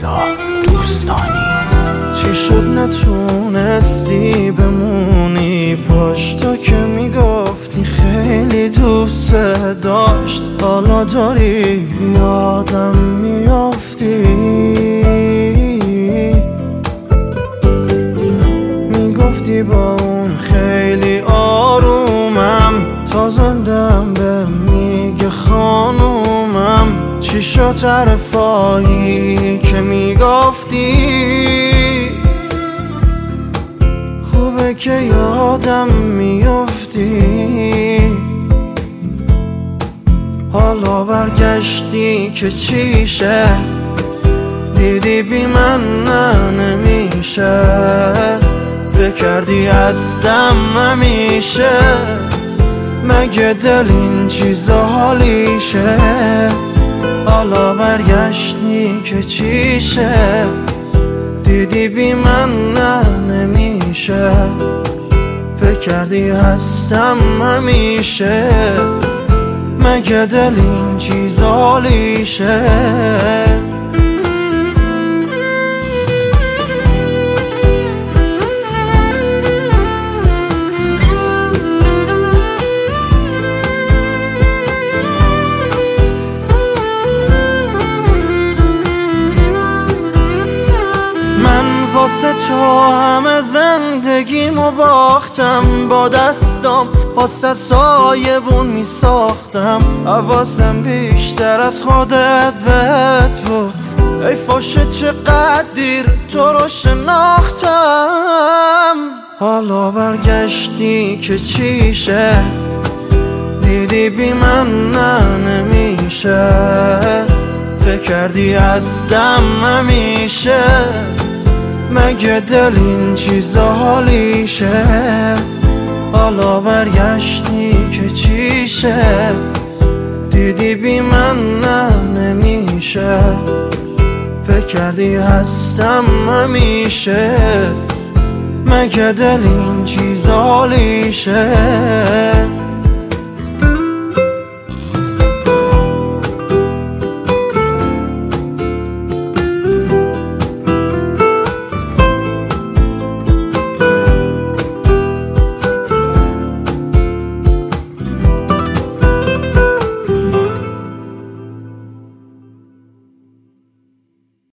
رضا دوستانی. چی شد نتونستی بمونی پشت تو که میگفتی خیلی دوست داشت، حالا داری یادم میافتی. میگفتی با اون خیلی آرومم، تا زندم به میگه خانومم. چی شد حرفایی که میگفتی؟ خوبه که یادم میافتی. حالا برگشتی که چیشه، دیدی بی من نه نمیشه. فکر کردی هستم همیشه، مگه دل این چیزا حالیشه؟ حالا برگشتی که چیشه، دیدی بی من نه نمیشه. فکر کردی هستم همیشه، مگه دل این چیزا حالیشه؟ واسه تو همه زندگیمو باختم، با دستام واسه سایبون میساختم. حواسم بیشتر از خودت بهت بود، ای فاشه چقدر دیر تو رو شناختم. حالا برگشتی که چیشه، دیدی بی من نه نمیشه. فکر کردی هستم همیشه، مگه دل این چیزا حالیشه؟ حالا برگشتی که چیشه، دیدی بی من نه نمیشه. فکر کردی هستم همیشه، مگه دل این چیزا حالیشه؟